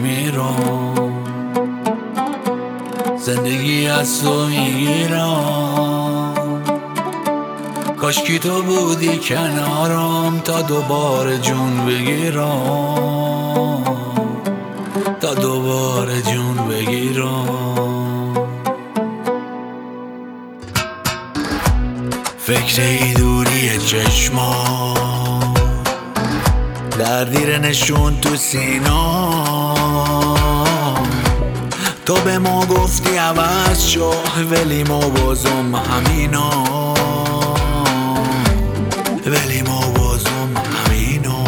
میمیرم، زندگی از تو میگیرم. کاشکی تو بودی کنارم تا دوباره جون بگیرم، تا دوباره جون بگیرم. فکر ای دوری چشما دردیر نشون تو سینا. تو به ما گفتی عوض شو ولی ما بازم همینا، ولی ما بازم همینا.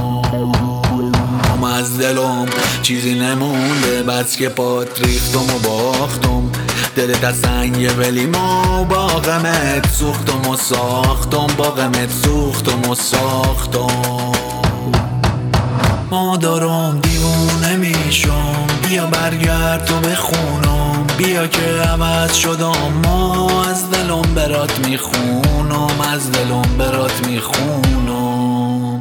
از دلم چیزی نمونده بس که پات ریختم و باختم. دلت از سنگه ولی ما با غمت سوختم و ساختم، با غمت سوختم و ساختم. ما دارم دیوونه میشم، بیا برگرد تو بخونم. بیا که عوض شدم، ما از دلم برات میخونم، از دلم برات میخونم.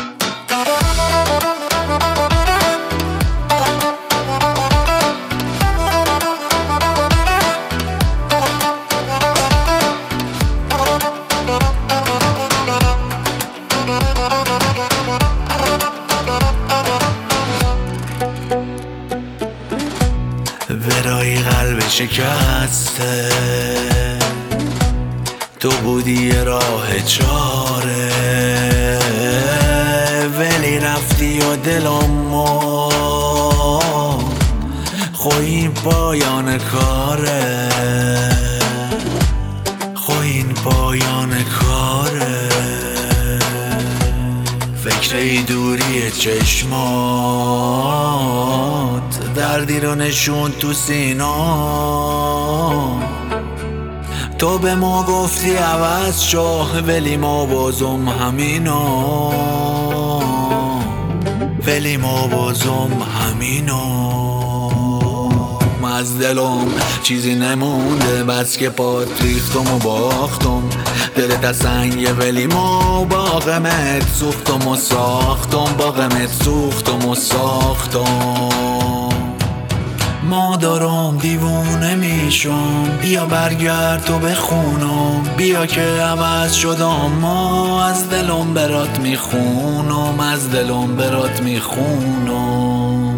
ورای قلب شکسته تو بودی راه چاره، ولی رفتی و دلم مرد. خوی پایان کاره، خوی پایان کاره. فکر ای دوری چشمات دردی رو نشون تو سینا. تو به ما گفتی عوض شو ولی ما بازم همینا، ولی ما بازم همینا. از دلم چیزی نمونده بس که پات ریختم و باختم. دلت از سنگه ولی ما با غمت سوختم و ساختم، با غمت سوختم و ساختم. ما دارم دیوونه میشم، بیا برگرد تو بخونم. بیا که عوض شدم، ما از دلم برات میخونم، از دلم برات میخونم.